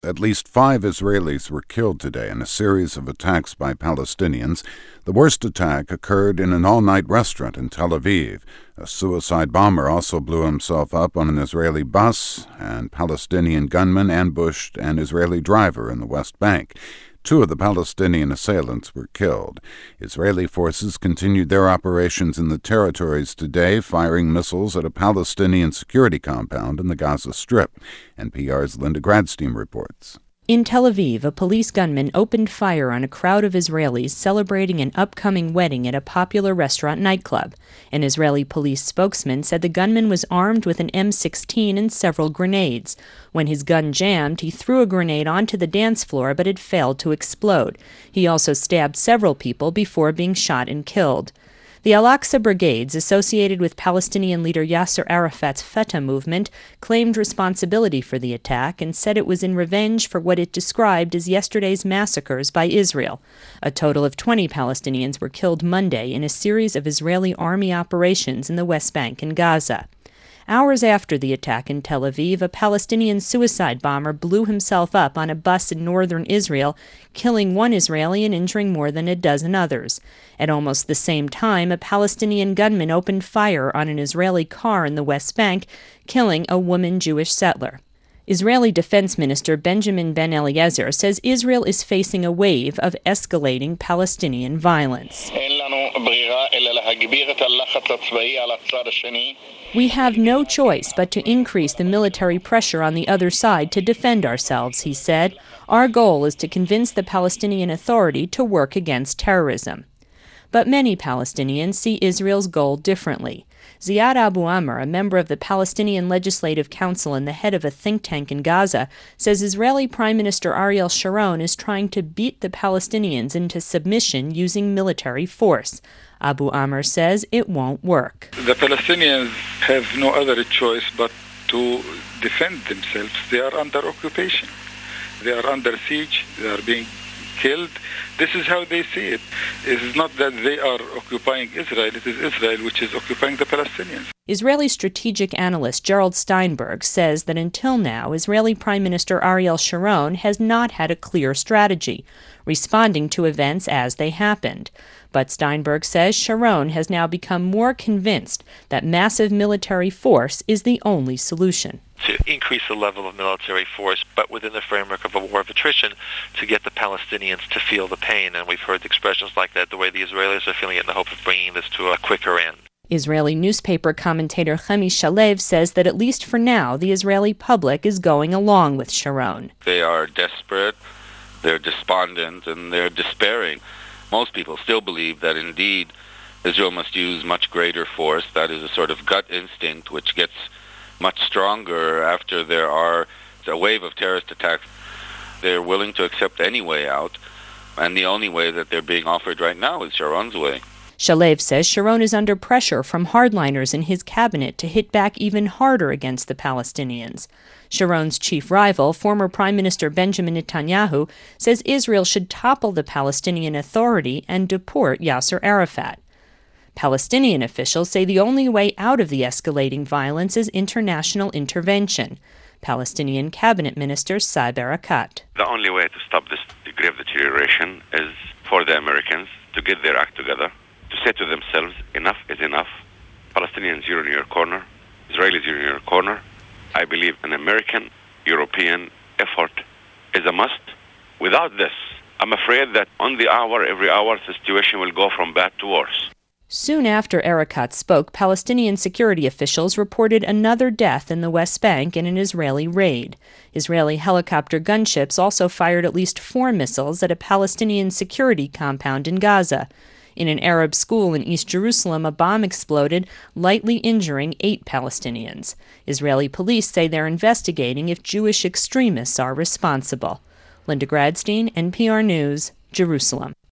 At least 5 Israelis were killed today in a series of attacks by Palestinians. The worst attack occurred in an all-night restaurant in Tel Aviv. A suicide bomber also blew himself up on an Israeli bus, and Palestinian gunmen ambushed an Israeli driver in the West Bank. 2 of the Palestinian assailants were killed. Israeli forces continued their operations in the territories today, firing missiles at a Palestinian security compound in the Gaza Strip. NPR's Linda Gradstein reports. In Tel Aviv, a police gunman opened fire on a crowd of Israelis celebrating an upcoming wedding at a popular restaurant nightclub. An Israeli police spokesman said the gunman was armed with an M16 and several grenades. When his gun jammed, he threw a grenade onto the dance floor, but it failed to explode. He also stabbed several people before being shot and killed. The Al-Aqsa Brigades, associated with Palestinian leader Yasser Arafat's Fatah movement, claimed responsibility for the attack and said it was in revenge for what it described as yesterday's massacres by Israel. A total of 20 Palestinians were killed Monday in a series of Israeli army operations in the West Bank and Gaza. Hours after the attack in Tel Aviv, a Palestinian suicide bomber blew himself up on a bus in northern Israel, killing 1 Israeli and injuring more than a dozen others. At almost the same time, a Palestinian gunman opened fire on an Israeli car in the West Bank, killing a woman Jewish settler. Israeli Defense Minister Benjamin Ben-Eliezer says Israel is facing a wave of escalating Palestinian violence. We have no choice but to increase the military pressure on the other side to defend ourselves, he said. Our goal is to convince the Palestinian Authority to work against terrorism. But many Palestinians see Israel's goal differently. Ziad Abu Amr, a member of the Palestinian Legislative Council and the head of a think tank in Gaza, says Israeli Prime Minister Ariel Sharon is trying to beat the Palestinians into submission using military force. Abu Amr says it won't work. The Palestinians have no other choice but to defend themselves. They are under occupation. They are under siege. They are being killed. This is how they see it. It is not that they are occupying Israel. It is Israel which is occupying the Palestinians. Israeli strategic analyst Gerald Steinberg says that until now, Israeli Prime Minister Ariel Sharon has not had a clear strategy, responding to events as they happened. But Steinberg says Sharon has now become more convinced that massive military force is the only solution. To increase the level of military force, but within the framework of a war of attrition, to get the Palestinians to feel the pain. And we've heard expressions like that, the way the Israelis are feeling it, in the hope of bringing this to a quicker end. Israeli newspaper commentator Chemi Shalev says that at least for now, the Israeli public is going along with Sharon. They are desperate, they're despondent, and they're despairing. Most people still believe that indeed Israel must use much greater force. That is a sort of gut instinct which gets much stronger after there are a wave of terrorist attacks. They're willing to accept any way out, and the only way that they're being offered right now is Sharon's way. Shalev says Sharon is under pressure from hardliners in his cabinet to hit back even harder against the Palestinians. Sharon's chief rival, former Prime Minister Benjamin Netanyahu, says Israel should topple the Palestinian Authority and deport Yasser Arafat. Palestinian officials say the only way out of the escalating violence is international intervention. Palestinian Cabinet Minister Saeb Erekat. The only way to stop this grave deterioration is for the Americans to get their act together, to say to themselves, enough is enough. Palestinians, you're in your corner. Israelis, you're in your corner. I believe an American, European effort is a must. Without this, I'm afraid that on the hour, every hour, the situation will go from bad to worse. Soon after Erekat spoke, Palestinian security officials reported another death in the West Bank in an Israeli raid. Israeli helicopter gunships also fired at least 4 missiles at a Palestinian security compound in Gaza. In an Arab school in East Jerusalem, a bomb exploded, lightly injuring 8 Palestinians. Israeli police say they're investigating if Jewish extremists are responsible. Linda Gradstein, NPR News, Jerusalem.